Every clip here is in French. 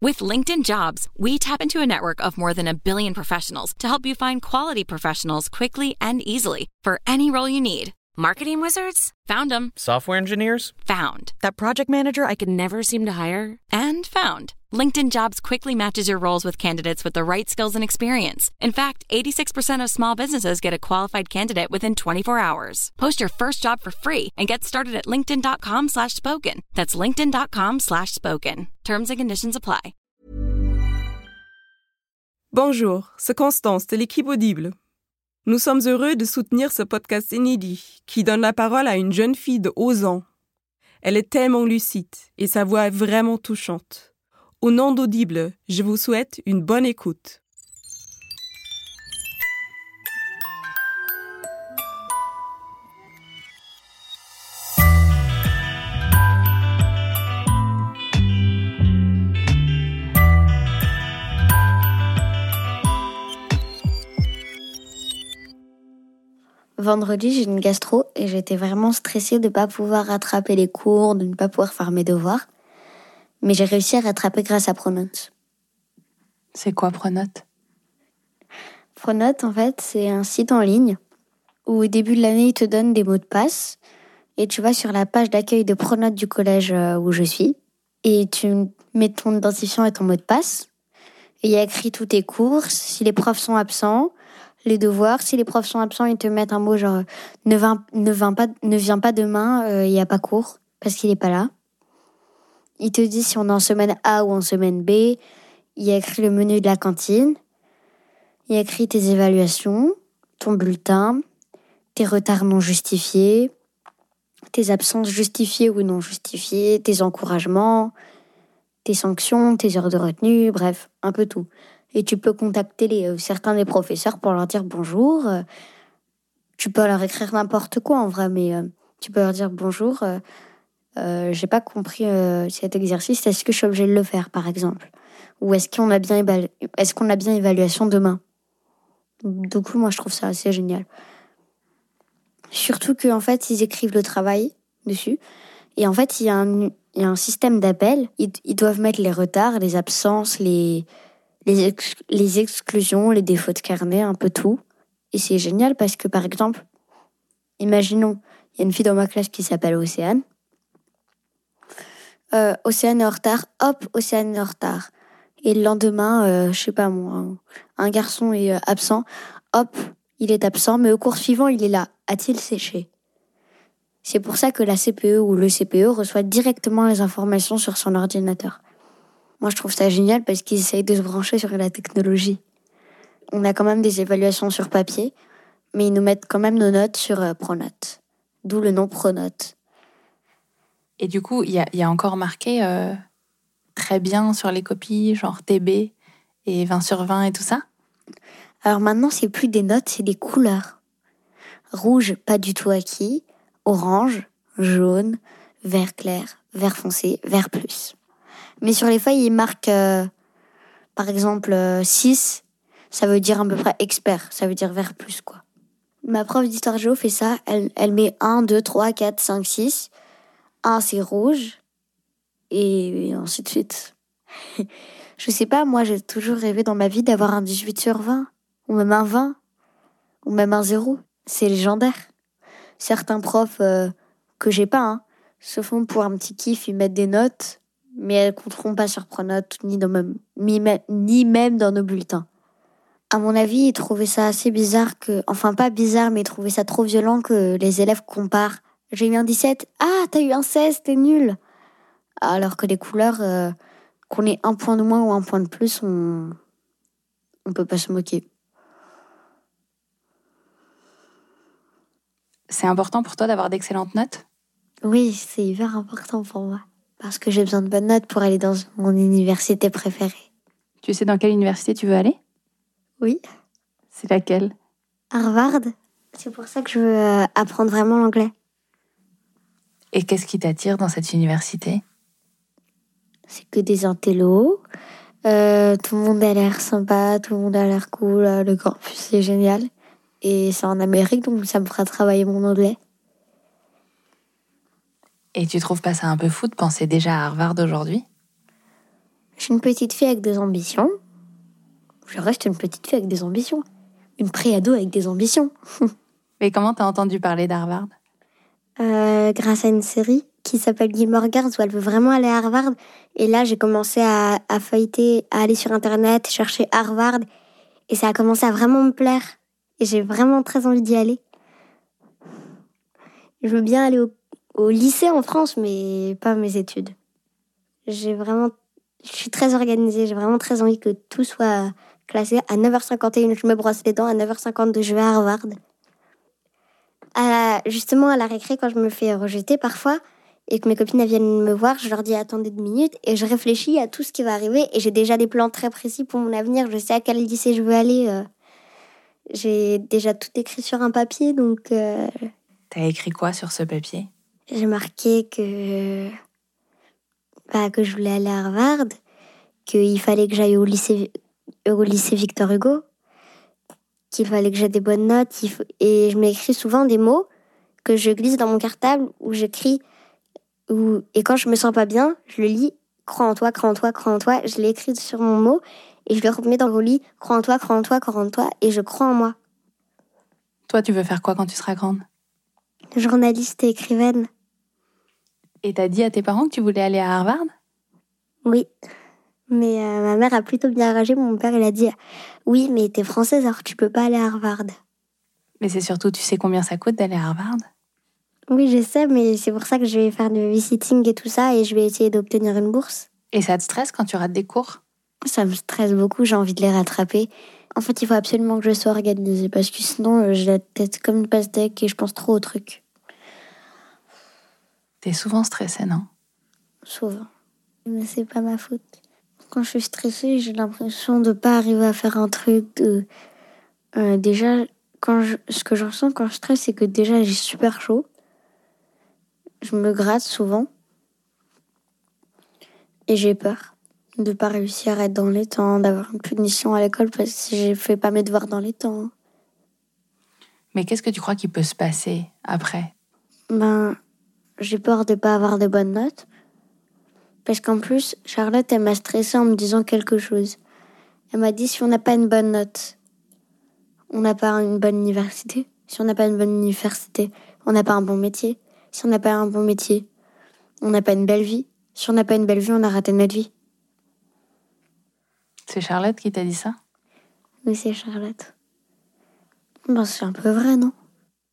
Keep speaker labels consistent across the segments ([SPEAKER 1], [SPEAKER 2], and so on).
[SPEAKER 1] With LinkedIn Jobs, we tap into a network of more than 1 billion professionals to help you find quality professionals quickly and easily for any role you need. Marketing wizards? Found them.
[SPEAKER 2] Software engineers?
[SPEAKER 1] Found. That project manager I could never seem to hire? And found. LinkedIn Jobs quickly matches your roles with candidates with the right skills and experience. In fact, 86% of small businesses get a qualified candidate within 24 hours. Post your first job for free and get started at linkedin.com/spoken. That's linkedin.com/spoken. Terms and conditions apply.
[SPEAKER 3] Bonjour, c'est Constance de l'équipe Audible. Nous sommes heureux de soutenir ce podcast inédit qui donne la parole à une jeune fille de 11 ans. Elle est tellement lucide et sa voix est vraiment touchante. Au nom d'Audible, je vous souhaite une bonne écoute.
[SPEAKER 4] Vendredi, j'ai une gastro et j'étais vraiment stressée de ne pas pouvoir rattraper les cours, de ne pas pouvoir faire mes devoirs. Mais j'ai réussi à rattraper grâce à Pronote.
[SPEAKER 5] C'est quoi Pronote ?
[SPEAKER 4] Pronote, en fait, c'est un site en ligne où au début de l'année, ils te donnent des mots de passe. Et tu vas sur la page d'accueil de Pronote du collège où je suis. Et tu mets ton identifiant et ton mot de passe. Et il y a écrit tous tes cours, si les profs sont absents, les devoirs. Si les profs sont absents, ils te mettent un mot genre ne viens pas demain, il n'y a pas cours parce qu'il n'est pas là. Il te dit si on est en semaine A ou en semaine B. Il y a écrit le menu de la cantine. Il y a écrit tes évaluations, ton bulletin, tes retards non justifiés, tes absences justifiées ou non justifiées, tes encouragements, tes sanctions, tes heures de retenue, bref, un peu tout. Et tu peux contacter certains des professeurs pour leur dire bonjour. Tu peux leur écrire n'importe quoi en vrai, mais tu peux leur dire bonjour. J'ai pas compris cet exercice. Est-ce que je suis obligée de le faire, par exemple ? Ou est-ce qu'on a bien évaluation demain ? Du coup, moi, je trouve ça assez génial. Surtout qu'en fait, ils écrivent le travail dessus. Et en fait, il y a un système d'appel. Ils doivent mettre les retards, les absences, les exclusions, les défauts de carnet, un peu tout. Et c'est génial parce que, par exemple, imaginons, il y a une fille dans ma classe qui s'appelle Océane. Océane est en retard, hop, Océane est en retard. Et le lendemain, je sais pas moi, un garçon est absent, hop, il est absent, mais au cours suivant, il est là. A-t-il séché ? C'est pour ça que la CPE ou le CPE reçoit directement les informations sur son ordinateur. Moi, je trouve ça génial parce qu'ils essayent de se brancher sur la technologie. On a quand même des évaluations sur papier, mais ils nous mettent quand même nos notes sur Pronote. D'où le nom Pronote.
[SPEAKER 5] Et du coup, il y a encore marqué très bien sur les copies, genre TB et 20 sur 20 et tout ça ?
[SPEAKER 4] Alors maintenant, c'est plus des notes, c'est des couleurs. Rouge, pas du tout acquis. Orange, jaune, vert clair, vert foncé, vert plus. Mais sur les feuilles, il marque, par exemple, 6, ça veut dire à peu près expert, ça veut dire vert plus, quoi. Ma prof d'histoire géo fait ça, elle met 1, 2, 3, 4, 5, 6. 1, c'est rouge, et ainsi de suite. Je sais pas, moi, j'ai toujours rêvé dans ma vie d'avoir un 18 sur 20, ou même un 20, ou même un 0. C'est légendaire. Certains profs que j'ai pas, se font pour un petit kiff, ils mettent des notes, mais elles compteront pas sur Pronote, ni même dans nos bulletins. À mon avis, ils trouvaient ça assez bizarre enfin pas bizarre, mais ils trouvaient ça trop violent que les élèves comparent. J'ai eu un 17, ah, t'as eu un 16, t'es nul. Alors que les couleurs, qu'on ait un point de moins ou un point de plus, on peut pas se moquer.
[SPEAKER 5] C'est important pour toi d'avoir d'excellentes notes ?
[SPEAKER 4] Oui, c'est hyper important pour moi. Parce que j'ai besoin de bonnes notes pour aller dans mon université préférée.
[SPEAKER 5] Tu sais dans quelle université tu veux aller ?
[SPEAKER 4] Oui.
[SPEAKER 5] C'est laquelle ?
[SPEAKER 4] Harvard. C'est pour ça que je veux apprendre vraiment l'anglais.
[SPEAKER 5] Et qu'est-ce qui t'attire dans cette université ?
[SPEAKER 4] C'est que des intellos. Tout le monde a l'air sympa, tout le monde a l'air cool. Le campus, c'est génial. Et c'est en Amérique, donc ça me fera travailler mon anglais.
[SPEAKER 5] Et tu trouves pas ça un peu fou de penser déjà à Harvard aujourd'hui ?
[SPEAKER 4] Je suis une petite fille avec des ambitions. Je reste une petite fille avec des ambitions. Une pré-ado avec des ambitions.
[SPEAKER 5] Mais comment t'as entendu parler d'Harvard ?
[SPEAKER 4] Grâce à une série qui s'appelle Gilmore Girls où elle veut vraiment aller à Harvard. Et là, j'ai commencé à feuilleter, à aller sur Internet, chercher Harvard. Et ça a commencé à vraiment me plaire. Et j'ai vraiment très envie d'y aller. Je veux bien aller au lycée en France, mais pas mes études. Je suis très organisée. J'ai vraiment très envie que tout soit classé. À 9h51, je me brosse les dents. À 9h52, je vais à Harvard. Justement, à la récré, quand je me fais rejeter parfois, et que mes copines viennent me voir, je leur dis attendez 2 minutes, et je réfléchis à tout ce qui va arriver, et j'ai déjà des plans très précis pour mon avenir. Je sais à quel lycée je veux aller. J'ai déjà tout écrit sur un papier, donc...
[SPEAKER 5] T'as écrit quoi sur ce papier ?
[SPEAKER 4] J'ai marqué que je voulais aller à Harvard, qu'il fallait que j'aille au lycée Victor Hugo, qu'il fallait que j'aie des bonnes notes, et je m'écris souvent des mots que je glisse dans mon cartable, où j'écris, et quand je me sens pas bien, je le lis, crois en toi, crois en toi, crois en toi, je l'écris sur mon mot, et je le remets dans le lit, crois en toi, crois en toi, crois en toi, et je crois en moi.
[SPEAKER 5] Toi, tu veux faire quoi quand tu seras grande ?
[SPEAKER 4] Journaliste et écrivaine.
[SPEAKER 5] Et t'as dit à tes parents que tu voulais aller à Harvard ?
[SPEAKER 4] Oui. Mais ma mère a plutôt bien réagi. Mon père, il a dit « Oui, mais t'es française, alors tu peux pas aller à Harvard. »
[SPEAKER 5] Mais c'est surtout, tu sais combien ça coûte d'aller à Harvard ?
[SPEAKER 4] Oui, je sais, mais c'est pour ça que je vais faire du babysitting et tout ça, et je vais essayer d'obtenir une bourse.
[SPEAKER 5] Et ça te stresse quand tu rates des cours ?
[SPEAKER 4] Ça me stresse beaucoup, j'ai envie de les rattraper. En fait, il faut absolument que je sois organisée, parce que sinon, j'ai la tête comme une pastèque et je pense trop aux trucs.
[SPEAKER 5] T'es souvent stressée, non ? Souvent.
[SPEAKER 4] Mais c'est pas ma faute. Quand je suis stressée, j'ai l'impression de pas arriver à faire un truc. Déjà, ce que je ressens quand je stresse, c'est que déjà j'ai super chaud. Je me gratte souvent. Et j'ai peur de pas réussir à être dans les temps, d'avoir une punition à l'école parce que je fais pas mes devoirs dans les temps.
[SPEAKER 5] Mais qu'est-ce que tu crois qu'il peut se passer après ?
[SPEAKER 4] J'ai peur de pas avoir de bonnes notes. Parce qu'en plus, Charlotte, elle m'a stressée en me disant quelque chose. Elle m'a dit, si on n'a pas une bonne note, on n'a pas une bonne université. Si on n'a pas une bonne université, on n'a pas un bon métier. Si on n'a pas un bon métier, on n'a pas une belle vie. Si on n'a pas une belle vie, on a raté notre vie.
[SPEAKER 5] C'est Charlotte qui t'a dit ça ?
[SPEAKER 4] Oui, c'est Charlotte. C'est un peu vrai, non ?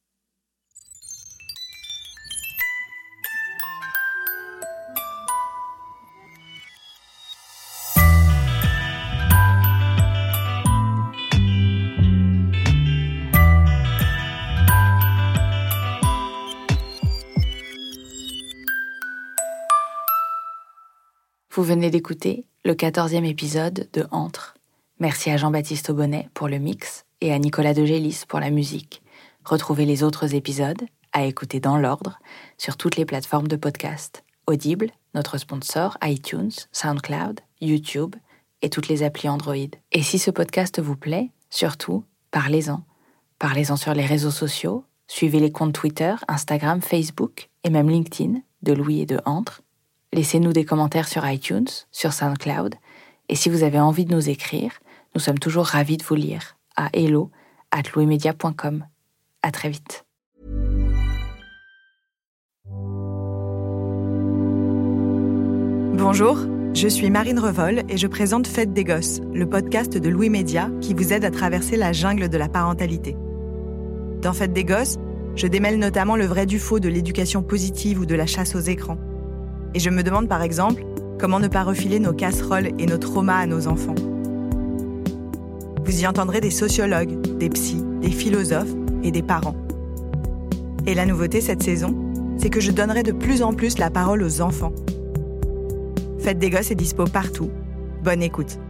[SPEAKER 5] Vous venez d'écouter le 14e épisode de Entre. Merci à Jean-Baptiste Aubonnet pour le mix et à Nicolas De Gélis pour la musique. Retrouvez les autres épisodes, à écouter dans l'ordre, sur toutes les plateformes de podcast. Audible, notre sponsor, iTunes, SoundCloud, YouTube et toutes les applis Android. Et si ce podcast vous plaît, surtout, parlez-en. Parlez-en sur les réseaux sociaux, suivez les comptes Twitter, Instagram, Facebook et même LinkedIn de Louis et de Entre. Laissez-nous des commentaires sur iTunes, sur SoundCloud, et si vous avez envie de nous écrire, nous sommes toujours ravis de vous lire à hello@louismedia.com. À très vite.
[SPEAKER 2] Bonjour, je suis Marine Revol et je présente Fête des Gosses, le podcast de Louis Média qui vous aide à traverser la jungle de la parentalité. Dans Fête des Gosses, je démêle notamment le vrai du faux de l'éducation positive ou de la chasse aux écrans. Et je me demande par exemple, comment ne pas refiler nos casseroles et nos traumas à nos enfants. Vous y entendrez des sociologues, des psys, des philosophes et des parents. Et la nouveauté cette saison, c'est que je donnerai de plus en plus la parole aux enfants. Fête des Gosses est dispo partout. Bonne écoute.